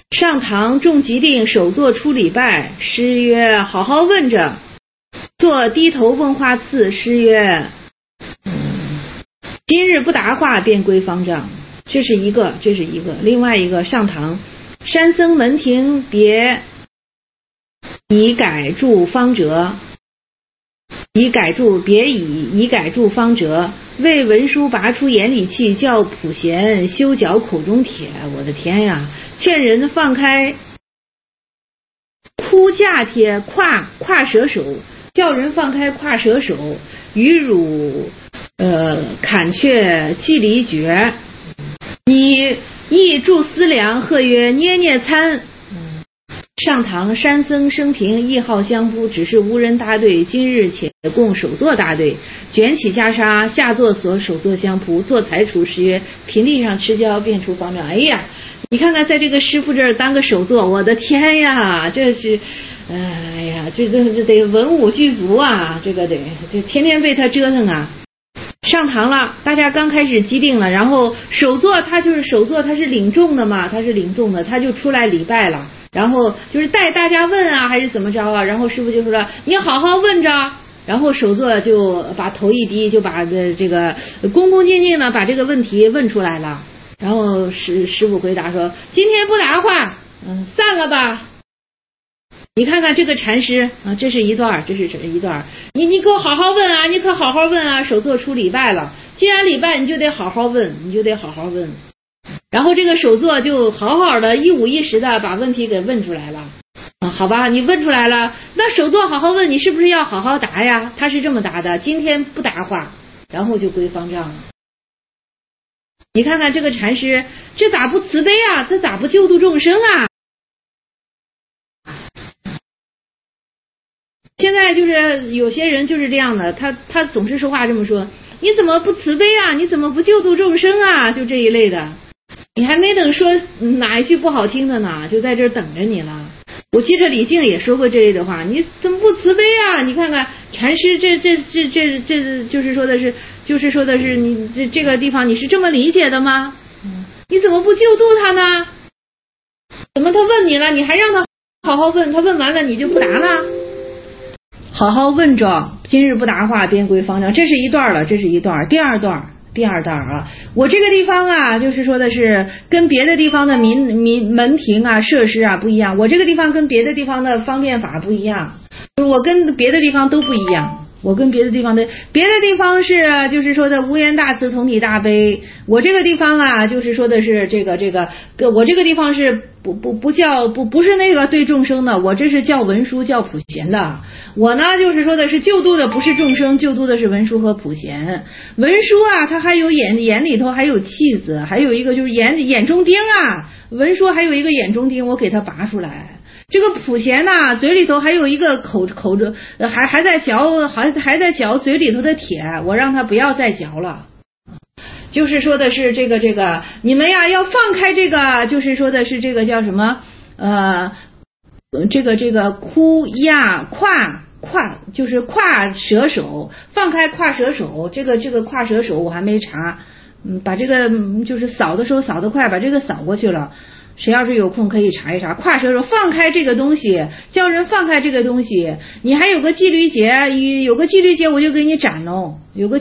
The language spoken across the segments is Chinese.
上堂众即定，首座出礼拜。师曰：好好问着。坐低头问话次。师曰：今日不答话，便归方丈。这是一个。另外一个，上堂山僧门庭别以改著方哲，以改著方哲，为文书拔出眼里气，叫普贤修脚口中铁。我的天呀！劝人放开枯架贴胯蛇手，叫人放开胯蛇手，与汝砍却祭离绝。你亦助思量，贺曰：捏捏参。上堂山僧生平亦好相扑，只是无人搭对。今日且共首座搭对，卷起袈裟，下座首座相扑，做财厨。师曰：平地上持交，便出方丈。哎呀，你看看在这个师傅这儿当个首座，我的天呀，这是哎呀，这得文武具足啊，这天天被他折腾啊。上堂了，大家刚开始击定了，然后首座他是领众的嘛，他是领众的，他就出来礼拜了，然后就是带大家问啊，还是怎么着啊？然后师傅就说了，你好好问着。然后首座就把头一低，就把这个恭恭敬敬的把这个问题问出来了。然后师傅回答说：今天不答话，散了吧。你看看这个禅师啊，这是一段，你给我好好问啊，你可好好问啊！首座出礼拜了，既然礼拜，你就得好好问。然后这个首座就好好的一五一十的把问题给问出来了。好吧，你问出来了，那首座好好问，你是不是要好好答呀？他是这么答的：今天不答话，然后就归方丈了。你看看这个禅师，这咋不慈悲啊？这咋不救度众生啊？现在就是有些人就是这样的，他总是说话这么说，你怎么不慈悲啊？你怎么不救度众生啊？就这一类的，你还没等说哪一句不好听的呢，就在这儿等着你了。我记得李靖也说过这类的话，你怎么不慈悲啊？你看看禅师这就是说的是你这个地方你是这么理解的吗？你怎么不救度他呢？怎么他问你了，你还让他好好问，他问完了你就不答了？好好问着，今日不答话，便归方丈。这是一段了，第二段啊。我这个地方啊，就是说的是跟别的地方的门庭啊、设施啊不一样。我这个地方跟别的地方的方便法不一样，我跟别的地方都不一样。我跟别的地方是就是说的无缘大慈，同体大悲。我这个地方啊，就是说的是这个我这个地方是不是那个对众生的，我这是叫文殊叫普贤的。我呢就是说的是救度的不是众生，救度的是文殊和普贤。文殊啊，他还有眼里头还有气子，还有一个就是眼中钉啊。文殊还有一个眼中钉，我给他拔出来。这个普贤呐，嘴里头还有一个口着还在嚼嘴里头的铁，我让他不要再嚼了。就是说的是这个你们呀要放开这个，就是说的是这个叫什么这个枯压胯就是胯蛇手，放开胯蛇手。这个胯蛇手我还没查，把这个就是扫的时候扫得快，把这个扫过去了。谁要是有空可以查一查，胯蛇手放开这个东西，叫人放开这个东西。你还有个纪律节，我就给你斩喽，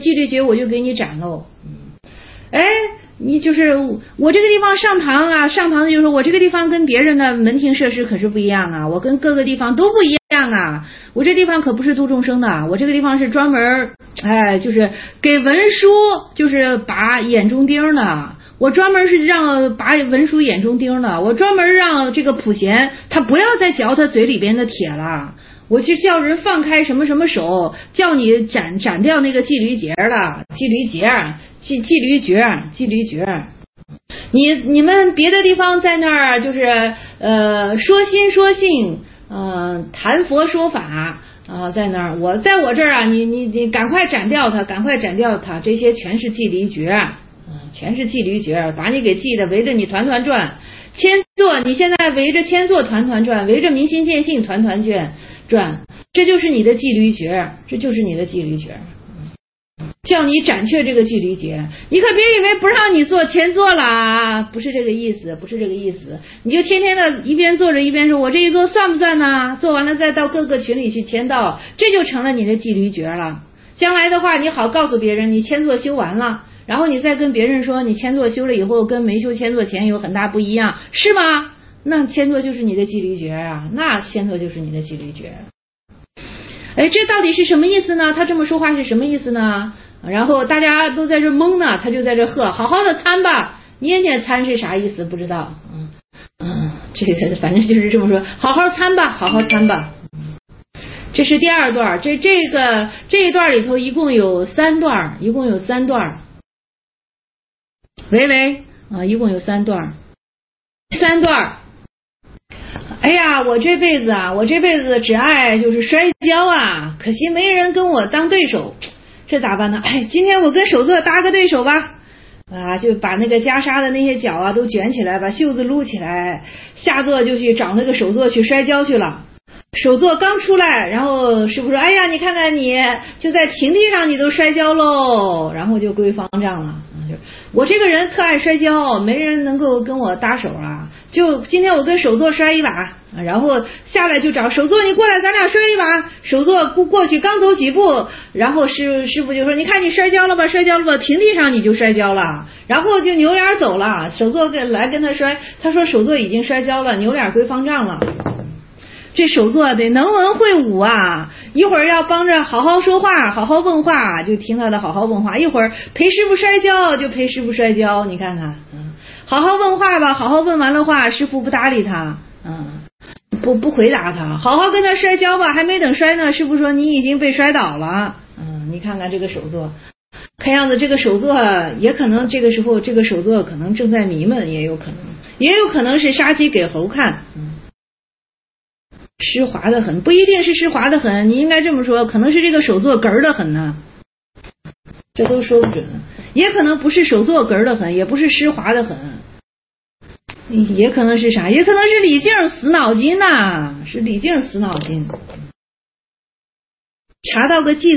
哎，你就是我这个地方上堂啊，就是说我这个地方跟别人的门庭设施可是不一样啊，我跟各个地方都不一样啊。我这地方可不是度众生的，我这个地方是专门就是给文书就是拔眼中钉的。我专门是让拔文书眼中钉的，我专门让这个普贤他不要再嚼他嘴里边的铁了，我去叫人放开什么手，叫你斩掉那个纪律节了，纪律诀。你们别的地方在那儿就是说心说性，谈佛说法在那儿，在我这儿啊，你赶快斩掉它，这些全是纪律诀。把你给记得围着你团团转，千座你现在围着千座团团转，围着明心见性团团转，这就是你的纪律诀， 叫你斩却这个距离诀。你可别以为不让你做签做了啊，不是这个意思，不是这个意思。你就天天的一边做着一边说，我这一做算不算呢？做完了再到各个群里去签到，这就成了你的距离诀了。将来的话，你好告诉别人你签做修完了，然后你再跟别人说你签做修了以后跟没修签做前有很大不一样，是吗？那签做就是你的距离诀啊，那签做就是你的距离诀。哎，这到底是什么意思呢？他这么说话是什么意思呢？然后大家都在这懵呢，他就在这喝，好好的参吧。念念参是啥意思？不知道。这个反正就是这么说，好好参吧，好好参吧。这是第二段，这一段里头一共有3段，一共有3段。喂啊，一共有3段。3段。哎呀，我这辈子只爱就是摔跤啊，可惜没人跟我当对手，这咋办呢？哎，今天我跟手作搭个对手吧。就把那个袈裟的那些脚啊都卷起来，把袖子撸起来，下作就去找那个手作去摔跤去了。手作刚出来，然后师傅说，哎呀，你看看你就在平地上你都摔跤喽，然后就归方丈了。我这个人特爱摔跤，没人能够跟我搭手啊，就今天我跟手作摔一把，然后下来就找手作，你过来咱俩摔一把。手作过去刚走几步，然后师傅就说，你看你摔跤了吧，平地上你就摔跤了，然后就扭脸走了。手作来跟他摔，他说手作已经摔跤了，扭脸归方丈了。这手作得能文会武啊，一会儿要帮着好好说话，好好问话，就听他的好好问话，一会儿陪师傅摔跤就陪师傅摔跤，你看看，好好问话吧，好好问完了话，师傅不搭理他，不回答他，好好跟他摔跤吧，还没等摔呢，师傅说你已经被摔倒了，你看看这个手作，看样子这个手作也可能这个时候这个手作可能正在迷闷，也有可能是杀鸡给猴看。湿滑的很，不一定是湿滑的很，你应该这么说，可能是这个手作哏儿的很呢，这都说不准，也可能不是手作哏儿的很，也不是湿滑的很，也可能是啥？也可能是李靖死脑筋呐，是李靖死脑筋。查到个记